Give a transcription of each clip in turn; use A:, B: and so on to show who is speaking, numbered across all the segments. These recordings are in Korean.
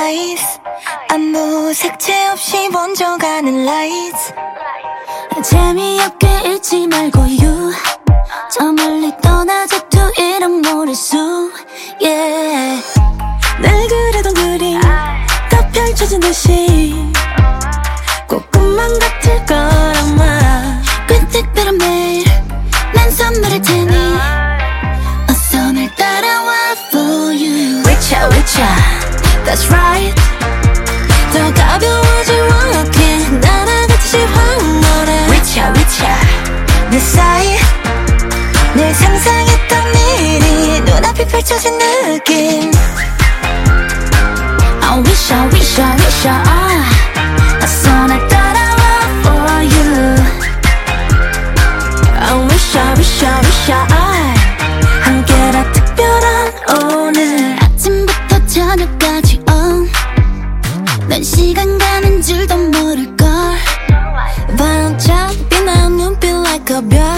A: eyes 아무 색채 없이 번져가는 lights
B: 재미없게 읽지 말고 you 저 멀리 떠나자 to 이름 모를 수 yeah.
A: 날 그리던 그림 다 펼쳐진 듯이 꼭 꿈만 같을 거라마
B: 끈뜻대로 매일 난 선물일 테니 어서 날 따라와 for you
A: 위쳐
B: That's right
A: 더 가벼워질 walking 날아가듯이 황홀해
B: 위쳐
A: 내 사이 늘 상상했던 일이 눈앞에 펼쳐진 느낌
B: I wish 어서 날 따라와 for you
A: I wish 함께라 특별한 오늘
B: 아침부터 저녁까지 on 난 시간 가는 줄도 모를걸
A: 반짝 빛나는 눈빛 like a 별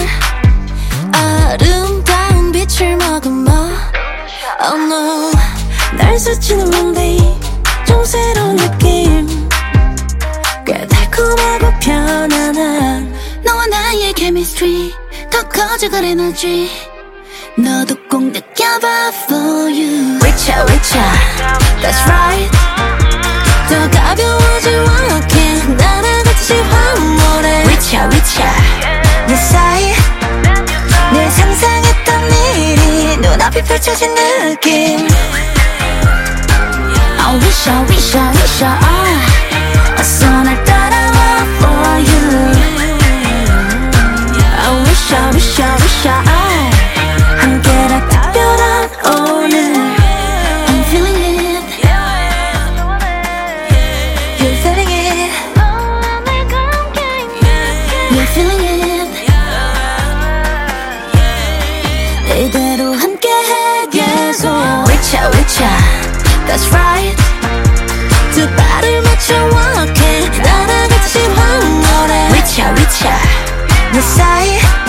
A: 아름다운 빛을 머금어 Oh no 날 스치는 롱데이 좀 새로운 느낌 꽤 달콤하고 편안한
B: 너와 나의 chemistry 더 커져갈 에너지 너도 꼭 느껴봐 for you
A: 위쳐 That's right 더 가벼워질 walking 날아가듯이 황홀해
B: 위쳐
A: 내 사이 늘 상상했던 일이 눈앞에 펼쳐진 느낌
B: I wish 어서 날 따라와 for you
A: I wish 함께라 특별한 오늘
B: I'm feeling it
A: You're feeling it
B: You're feeling it
A: 이대로 함께해 계속 위쳐 That's right 두 발을 맞춰 walking 날아가듯이 황홀해
B: 위쳐
A: 내 사이